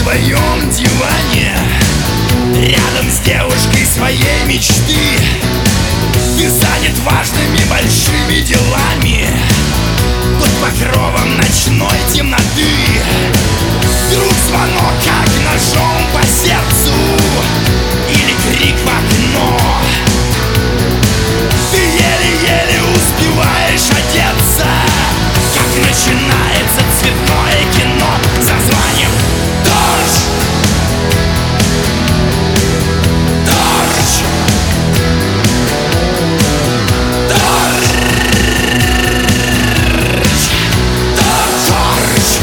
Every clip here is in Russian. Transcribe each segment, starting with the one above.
своем диване, рядом с девушкой своей мечты. Ты занят важными большими делами под покровом ночной темноты. Вдруг звонок, как ножом по сердцу, или крик в окно. Ты еле-еле успеваешь одеться, как начинается цветное кино. Зазвонил дождь, дождь, дождь, дождь.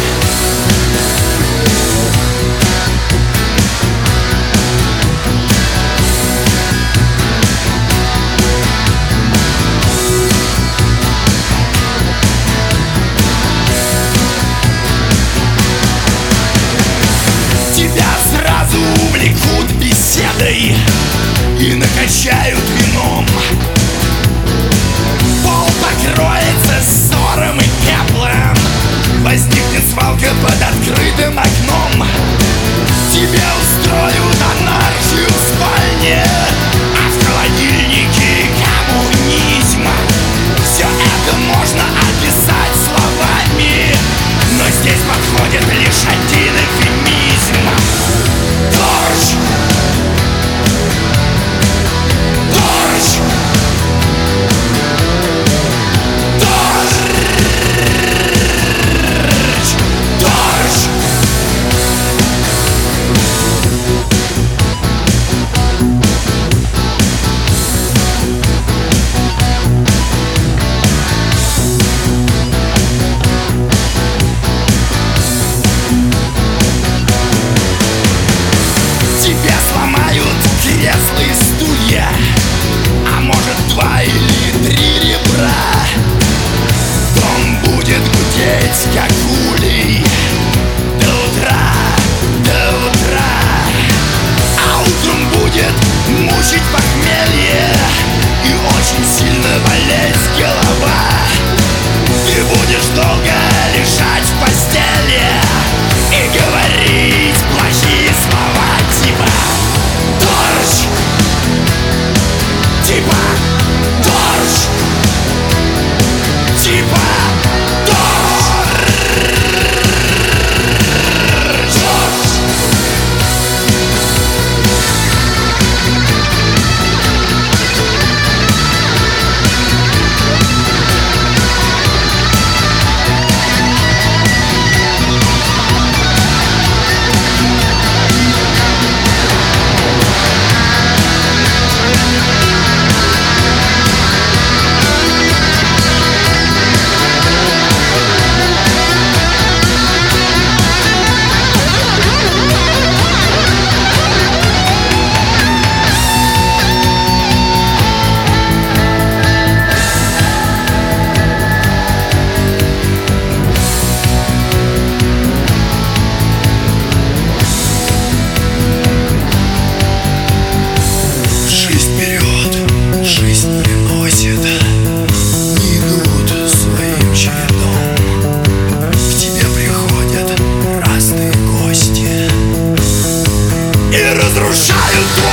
Тебя сразу увлекут беседой и накачают вином. Пол покроется ссором и пеплом, возникнет свалка под открытым окном. Тебе устроят анархию в спальне, а в холодильнике коммунизм. Все это можно описать словами, но здесь подходит лишь один эвфемизм. Дождь, дождь, дождь, дождь. Тебе сломают кресла и стулья, а может 2 или 3 ребра. Дом будет гудеть, как улей, до утра, до утра. А утром будет мучить похмелье и очень сильно болеть голова. Ты будешь долго лежать в постели и говорить плохие слова, типа дождь, типа дождь, типа дождь, дождь. Жизнь берет, жизнь приносит, идут своим чередом. К тебе приходят разные гости и разрушают дом.